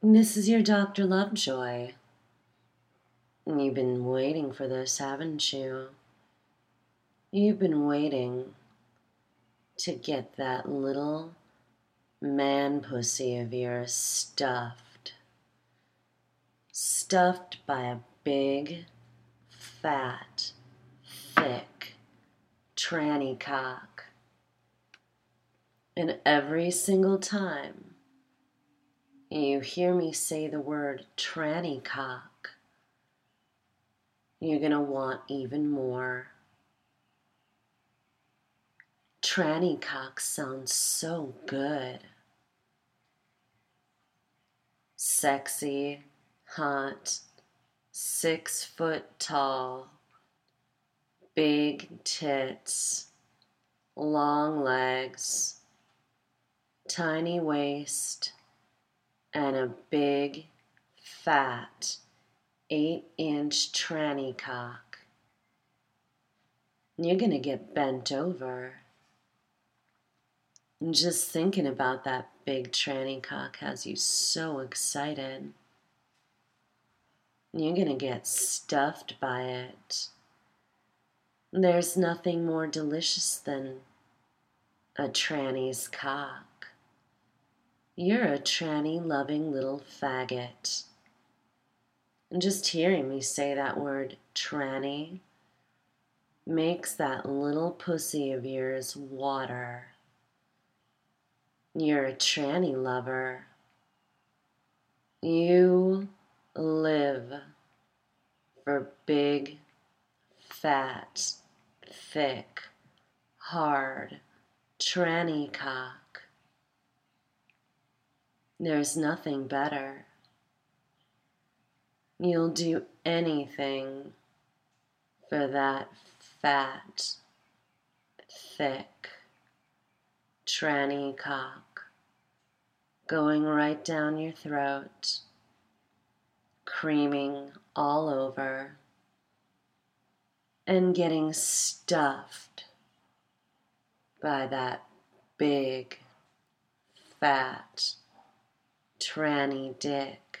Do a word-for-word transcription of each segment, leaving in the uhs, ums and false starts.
This is your Doctor Lovejoy. You've been waiting for this, haven't you? You've been waiting to get that little man pussy of yours stuffed. Stuffed by a big, fat, thick, tranny cock. And every single time you hear me say the word tranny cock, you're gonna want even more. Tranny cock sounds so good. Sexy, hot, six foot tall, big tits, long legs, tiny waist, and a big, fat, eight inch tranny cock. You're gonna get bent over. And just thinking about that big tranny cock has you so excited. You're gonna get stuffed by it. There's nothing more delicious than a tranny's cock. You're a tranny-loving little faggot. And just hearing me say that word tranny makes that little pussy of yours water. You're a tranny lover. You live for big, fat, thick, hard, tranny cock. There's nothing better. You'll do anything for that fat, thick, tranny cock going right down your throat, creaming all over, and getting stuffed by that big, fat, tranny dick.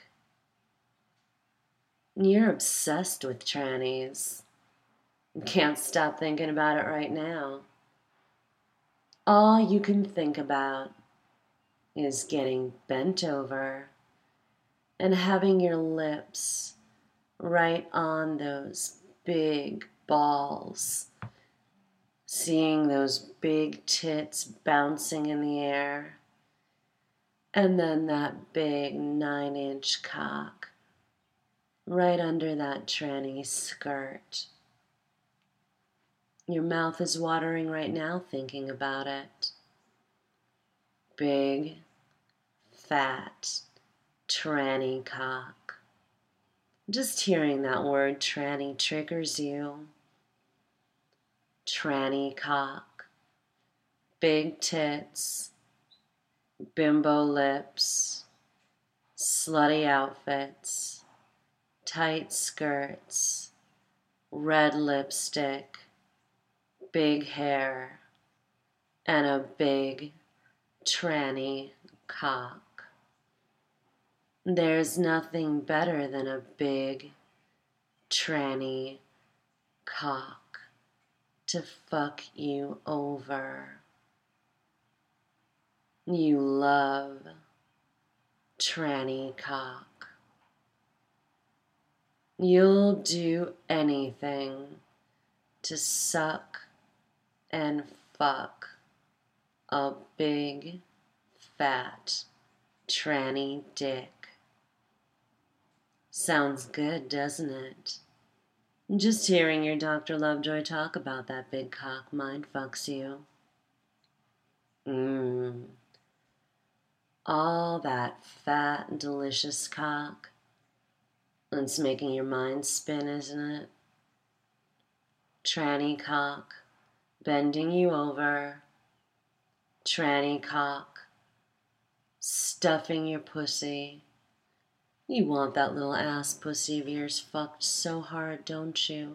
You're obsessed with trannies. You can't stop thinking about it right now. All you can think about is getting bent over and having your lips right on those big balls, seeing those big tits bouncing in the air, and then that big nine-inch cock right under that tranny skirt. Your mouth is watering right now thinking about it. Big, fat, tranny cock. Just hearing that word tranny triggers you. Tranny cock, big tits, bimbo lips, slutty outfits, tight skirts, red lipstick, big hair, and a big tranny cock. There's nothing better than a big tranny cock to fuck you over. You love tranny cock. You'll do anything to suck and fuck a big, fat, tranny dick. Sounds good, doesn't it? Just hearing your Doctor Lovejoy talk about that big cock mind fucks you. Mmm. All that fat, delicious cock. It's making your mind spin, isn't it? Tranny cock, bending you over. Tranny cock, stuffing your pussy. You want that little ass pussy of yours fucked so hard, don't you?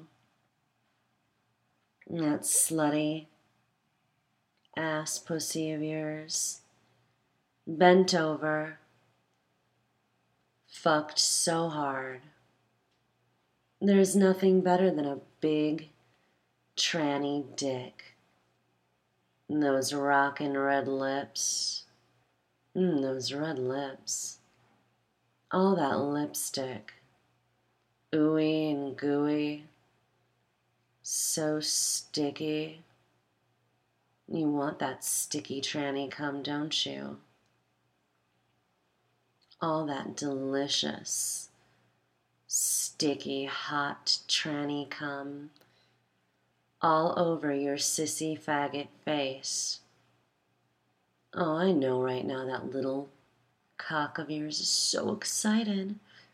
And that slutty ass pussy of yours, bent over, fucked so hard. There's nothing better than a big, tranny dick. And those rockin' red lips. Mmm, those red lips. All that lipstick. Ooey and gooey. So sticky. You want that sticky tranny cum, don't you? All that delicious, sticky, hot tranny cum all over your sissy faggot face. Oh, I know right now that little cock of yours is so excited.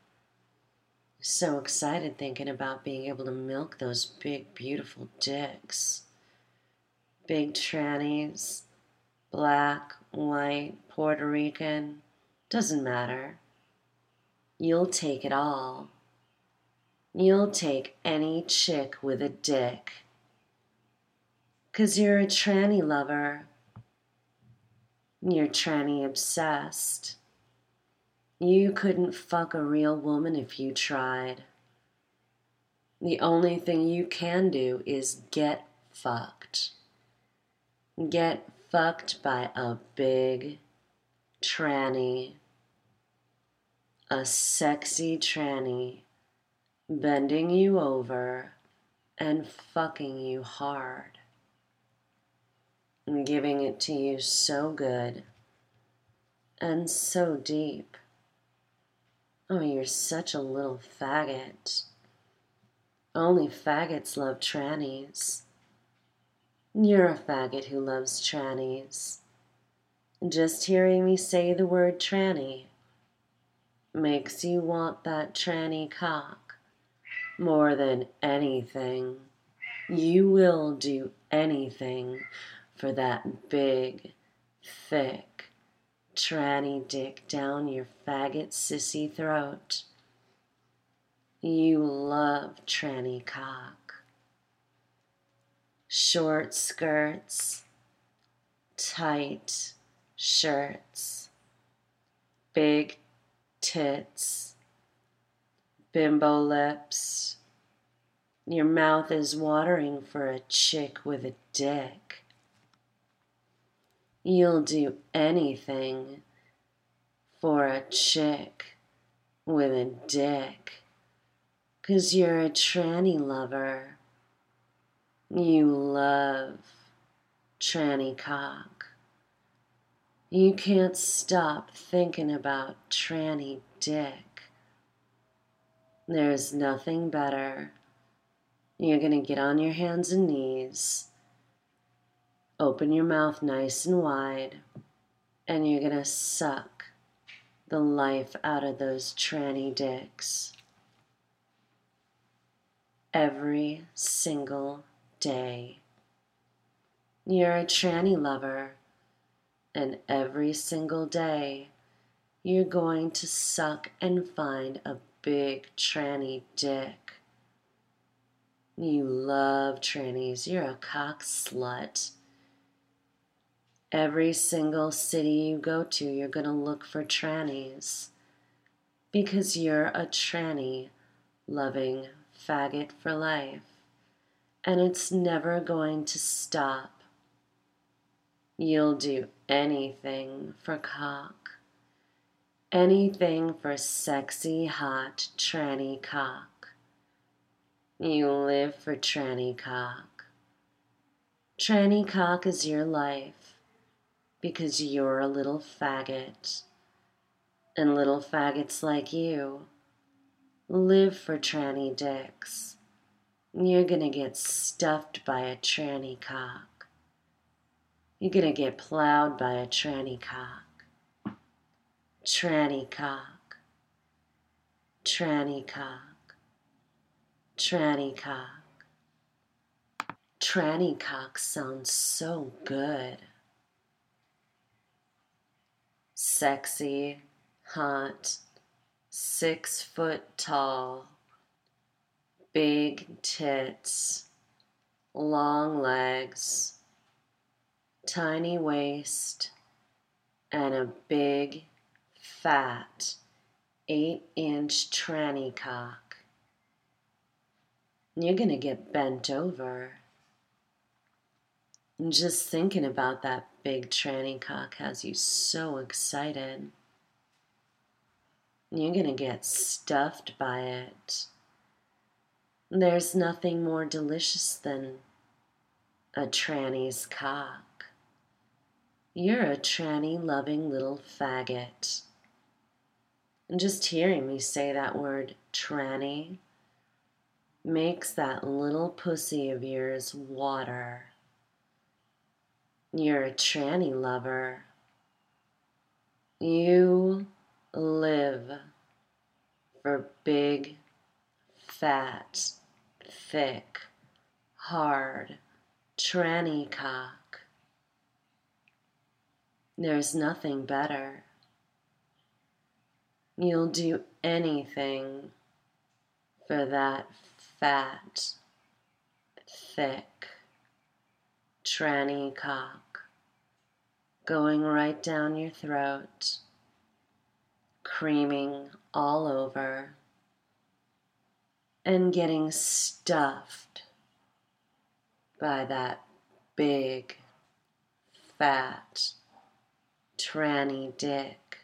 So excited thinking about being able to milk those big, beautiful dicks. Big trannies, black, white, Puerto Rican, doesn't matter. You'll take it all. You'll take any chick with a dick. 'Cause you're a tranny lover. You're tranny obsessed. You couldn't fuck a real woman if you tried. The only thing you can do is get fucked. Get fucked by a big tranny. A sexy tranny bending you over and fucking you hard. And giving it to you so good and so deep. Oh, you're such a little faggot. Only faggots love trannies. You're a faggot who loves trannies. Just hearing me say the word tranny makes you want that tranny cock more than anything. You will do anything for that big, thick, tranny dick down your faggot sissy throat. You love tranny cock. Short skirts, tight shirts, big tits, bimbo lips. Your mouth is watering for a chick with a dick. You'll do anything for a chick with a dick. 'Cause you're a tranny lover. You love tranny cock. You can't stop thinking about tranny dick. There's nothing better. You're gonna get on your hands and knees, open your mouth nice and wide, and you're gonna suck the life out of those tranny dicks. Every single day. You're a tranny lover, and every single day you're going to suck and find a big tranny dick. You love trannies. You're a cock slut. Every single city you go to, you're going to look for trannies because you're a tranny loving faggot for life. And it's never going to stop. You'll do anything for cock. Anything for sexy, hot, tranny cock. You live for tranny cock. Tranny cock is your life because you're a little faggot. And little faggots like you live for tranny dicks. You're gonna get stuffed by a tranny cock. You're gonna get plowed by a tranny cock. Tranny cock. Tranny cock. Tranny cock. Tranny cock sounds so good. Sexy, hot, six foot tall, big tits, long legs, tiny waist, and a big, fat, eight inch tranny cock. You're gonna get bent over. And just thinking about that big tranny cock has you so excited. You're gonna get stuffed by it. There's nothing more delicious than a tranny's cock. You're a tranny-loving little faggot. And just hearing me say that word, tranny, makes that little pussy of yours water. You're a tranny lover. You live for big, fat, thick, hard, tranny cock. There's nothing better. You'll do anything for that fat, thick, tranny cock going right down your throat, creaming all over, and getting stuffed by that big, fat, tranny dick.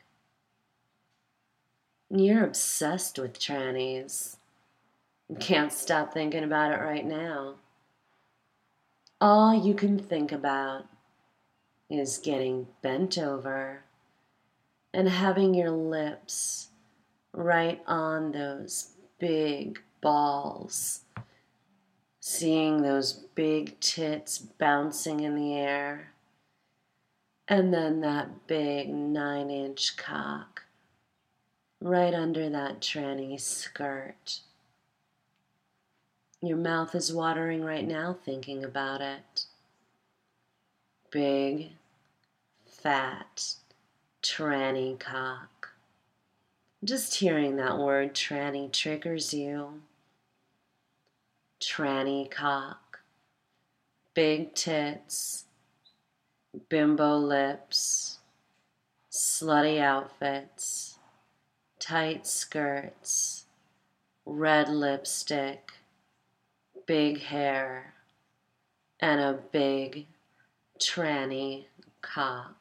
You're obsessed with trannies. You can't stop thinking about it right now. All you can think about is getting bent over and having your lips right on those big balls, seeing those big tits bouncing in the air, and then that big nine-inch cock right under that tranny skirt. Your mouth is watering right now thinking about it. Big, fat, tranny cock. Just hearing that word tranny triggers you. Tranny cock, big tits, bimbo lips, slutty outfits, tight skirts, red lipstick, big hair, and a big tranny cock.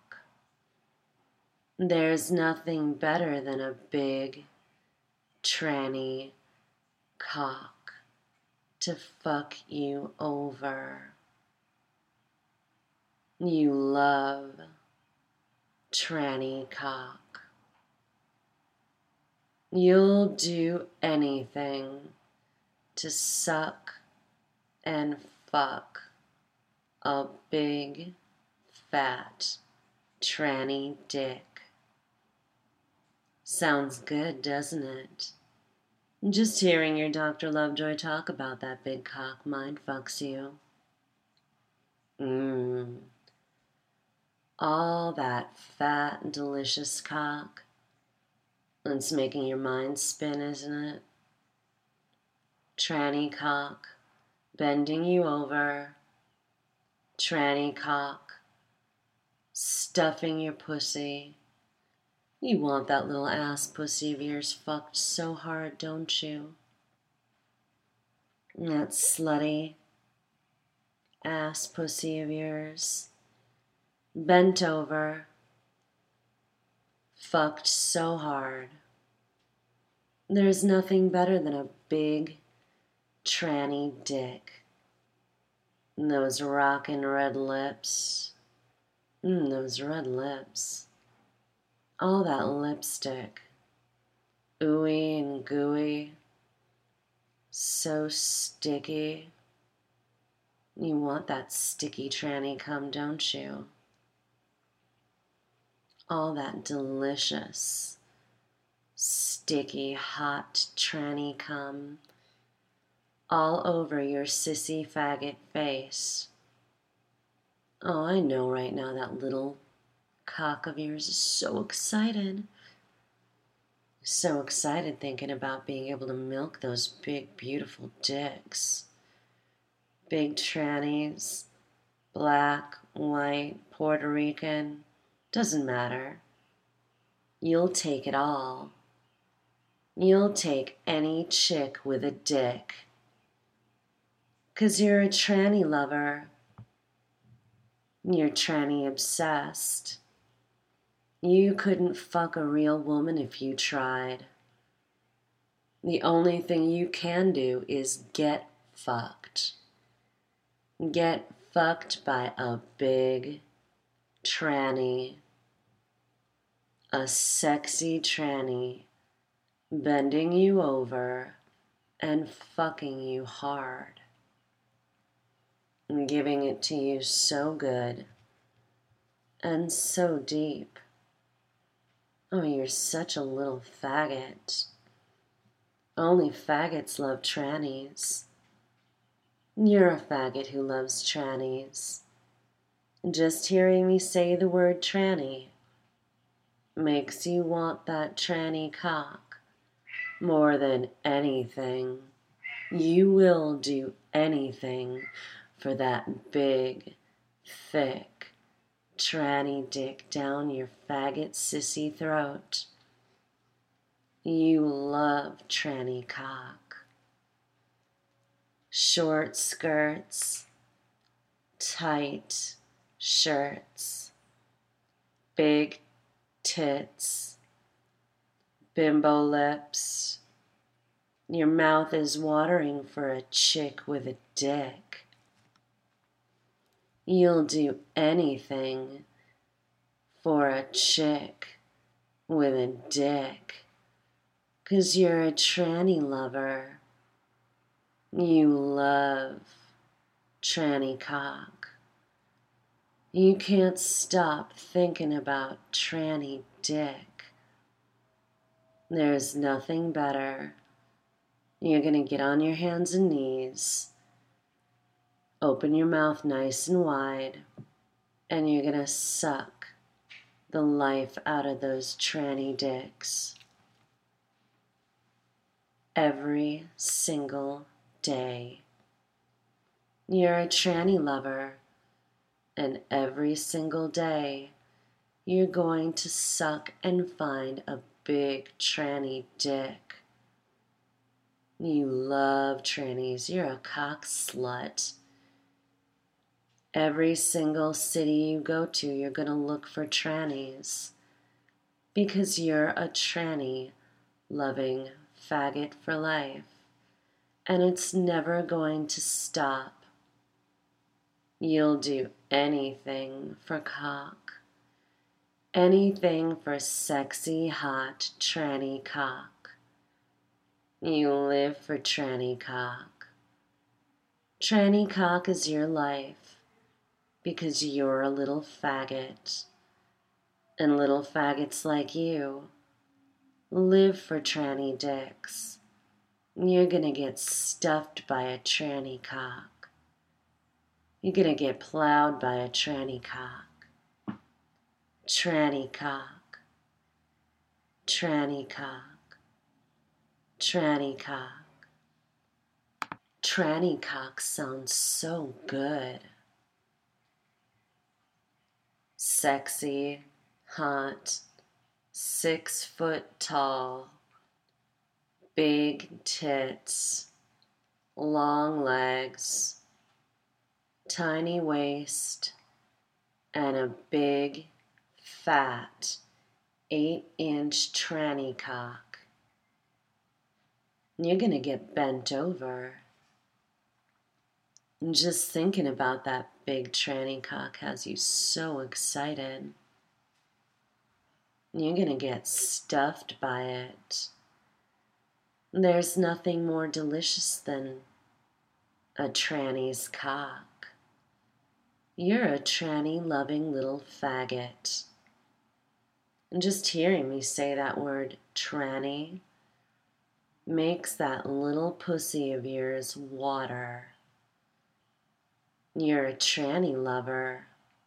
There's nothing better than a big tranny cock to fuck you over. You love tranny cock. You'll do anything to suck and fuck a big, fat, tranny dick. Sounds good, doesn't it? Just hearing your Doctor Lovejoy talk about that big cock mind fucks you. Mmm. All that fat, delicious cock. It's making your mind spin, isn't it? Tranny cock, bending you over. Tranny cock, stuffing your pussy. You want that little ass pussy of yours fucked so hard, don't you? And that slutty ass pussy of yours, bent over, fucked so hard. There's nothing better than a big, tranny dick. And those rockin' red lips. Mmm, those red lips. All that lipstick. Ooey and gooey. So sticky. You want that sticky tranny cum, don't you? All that delicious, sticky, hot tranny cum all over your sissy faggot face. Oh, I know right now that little cock of yours is so excited. So excited thinking about being able to milk those big, beautiful dicks. Big trannies, black, white, Puerto Rican, doesn't matter. You'll take it all. You'll take any chick with a dick. 'Cause you're a tranny lover. You're tranny obsessed. You couldn't fuck a real woman if you tried. The only thing you can do is get fucked. Get fucked by a big tranny. A sexy tranny bending you over and fucking you hard. And giving it to you so good and so deep. Oh, you're such a little faggot. Only faggots love trannies. You're a faggot who loves trannies. Just hearing me say the word tranny makes you want that tranny cock more than anything. You will do anything for that big, thick, tranny dick down your faggot sissy throat. You love tranny cock. Short skirts, tight shirts, big tits, bimbo lips. Your mouth is watering for a chick with a dick. You'll do anything for a chick with a dick, 'cause you're a tranny lover. You love tranny cock. You can't stop thinking about tranny dick. There's nothing better. You're gonna get on your hands and knees, open your mouth nice and wide, and you're gonna suck the life out of those tranny dicks. Every single day. You're a tranny lover, and every single day you're going to suck and find a big tranny dick. You love trannies. You're a cock slut. Every single city you go to, you're going to look for trannies because you're a tranny loving faggot for life, and it's never going to stop. You'll do anything for cock, anything for sexy, hot, tranny cock. You live for tranny cock. Tranny cock is your life because you're a little faggot, and little faggots like you live for tranny dicks. You're gonna get stuffed by a tranny cock. You're gonna get plowed by a tranny cock. Tranny cock. Tranny cock. Tranny cock. Tranny cock sounds so good. Sexy, hot, six foot tall, big tits, long legs, tiny waist, and a big, fat, eight-inch tranny cock. You're gonna get bent over. And just thinking about that big tranny cock has you so excited. You're gonna get stuffed by it. There's nothing more delicious than a tranny's cock. You're a tranny-loving little faggot. And just hearing me say that word, tranny, makes that little pussy of yours water. You're a tranny lover.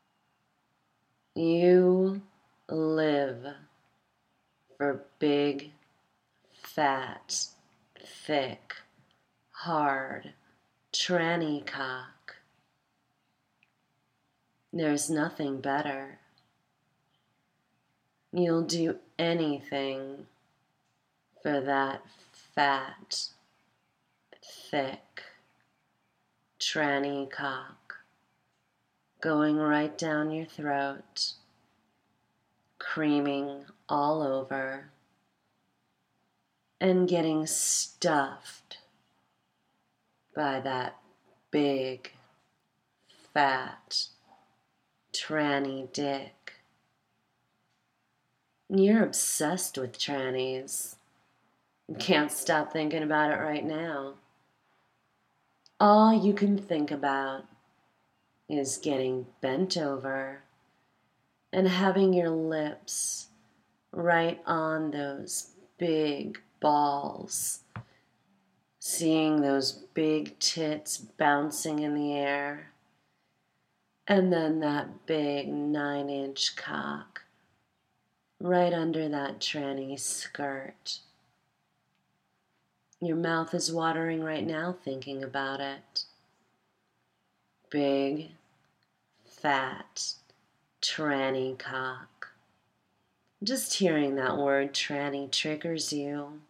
You live for big, fat, thick, hard, tranny cock. There's nothing better. You'll do anything for that fat, thick, tranny cock going right down your throat, creaming all over, and getting stuffed by that big, fat, tranny dick. You're obsessed with trannies. You can't stop thinking about it right now. All you can think about is getting bent over and having your lips right on those big balls, seeing those big tits bouncing in the air, and then that big nine-inch cock right under that tranny skirt. Your mouth is watering right now thinking about it. Big, fat, tranny cock. Just hearing that word tranny triggers you.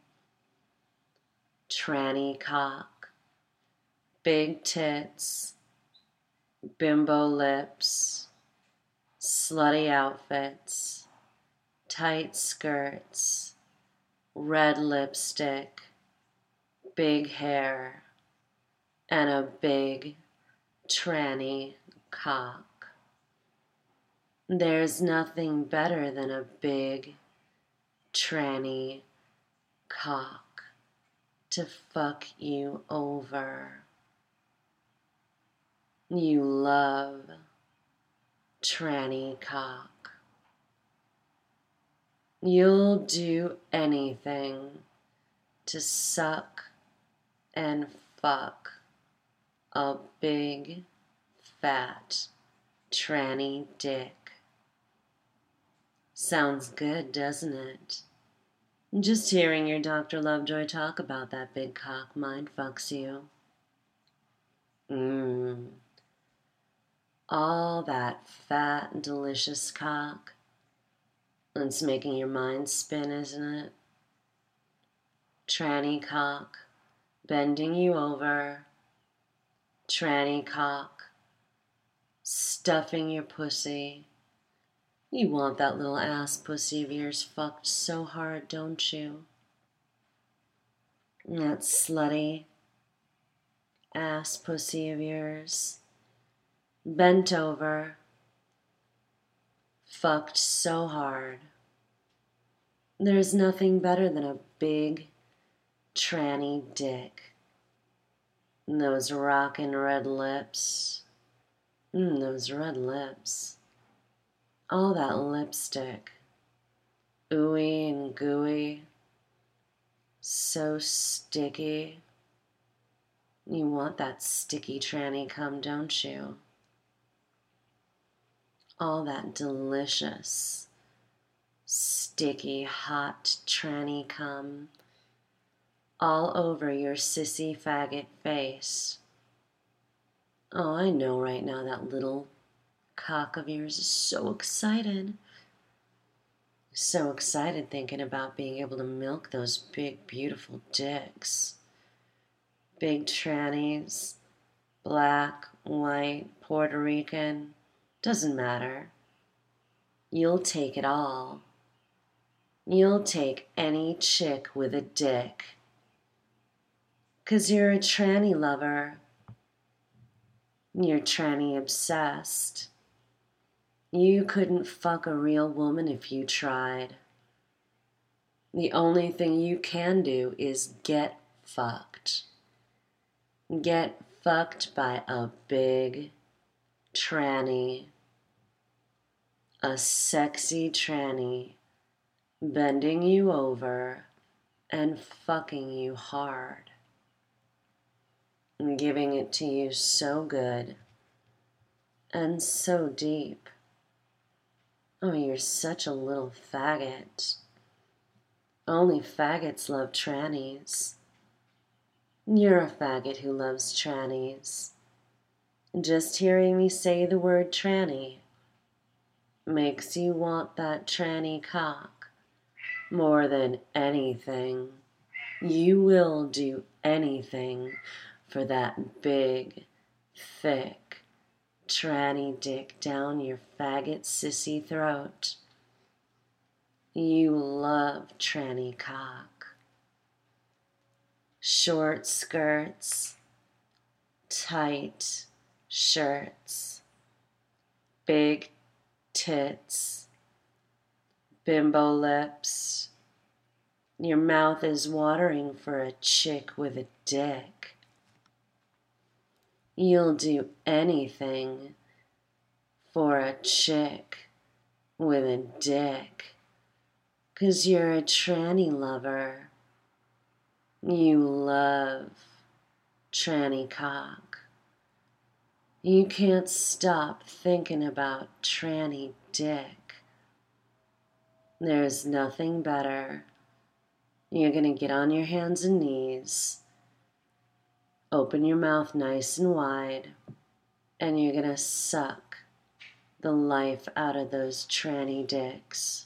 Tranny cock. Big tits. Bimbo lips. Slutty outfits. Tight skirts. Red lipstick. Big hair. And a big tranny cock. There's nothing better than a big tranny cock to fuck you over. You love tranny cock. You'll do anything to suck and fuck a big, fat, tranny dick. Sounds good, doesn't it? Just hearing your Doctor Lovejoy talk about that big cock mind fucks you. Mmm. All that fat, delicious cock. It's making your mind spin, isn't it? Tranny cock, bending you over. Tranny cock, stuffing your pussy. You want that little ass pussy of yours fucked so hard, don't you? That slutty ass pussy of yours, bent over, fucked so hard. There's nothing better than a big tranny dick. And those rockin' red lips. Mmm, those red lips. All that lipstick. Ooey and gooey. So sticky. You want that sticky tranny cum, don't you? All that delicious, sticky, hot tranny cum all over your sissy faggot face. Oh, I know right now that little cock of yours is so excited. So excited thinking about being able to milk those big, beautiful dicks. Big trannies, black, white, Puerto Rican, doesn't matter. You'll take it all. You'll take any chick with a dick. 'Cause you're a tranny lover. You're tranny obsessed. You couldn't fuck a real woman if you tried. The only thing you can do is get fucked. Get fucked by a big tranny. A sexy tranny bending you over and fucking you hard. And giving it to you so good and so deep. Oh, you're such a little faggot. Only faggots love trannies. You're a faggot who loves trannies. Just hearing me say the word tranny makes you want that tranny cock more than anything. You will do anything for that big, thick, tranny dick down your faggot sissy throat. You love tranny cock. Short skirts, tight shirts, big tits, bimbo lips. Your mouth is watering for a chick with a dick. You'll do anything for a chick with a dick, 'cause you're a tranny lover. You love tranny cock. You can't stop thinking about tranny dick. There's nothing better. You're gonna get on your hands and knees, open your mouth nice and wide, and you're gonna suck the life out of those tranny dicks.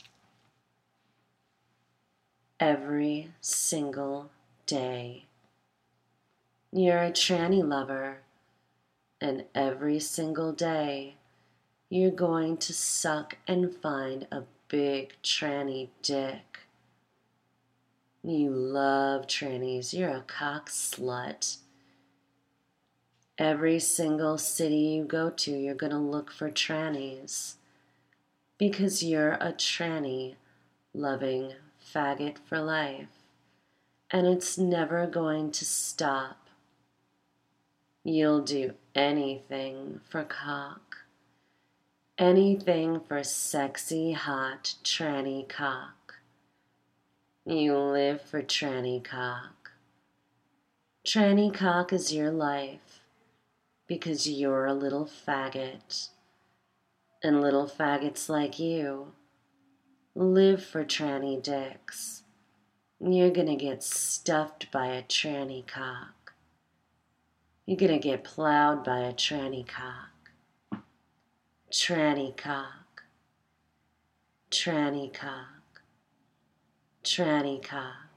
Every single day. You're a tranny lover, and every single day you're going to suck and find a big tranny dick. You love trannies. You're a cock slut. Every single city you go to, you're going to look for trannies, because you're a tranny loving faggot for life, and it's never going to stop. You'll do anything for cock, anything for sexy, hot, tranny cock. You live for tranny cock. Tranny cock is your life, because you're a little faggot, and little faggots like you live for tranny dicks. You're gonna get stuffed by a tranny cock. You're gonna get plowed by a tranny cock. Tranny cock. Tranny cock. Tranny cock.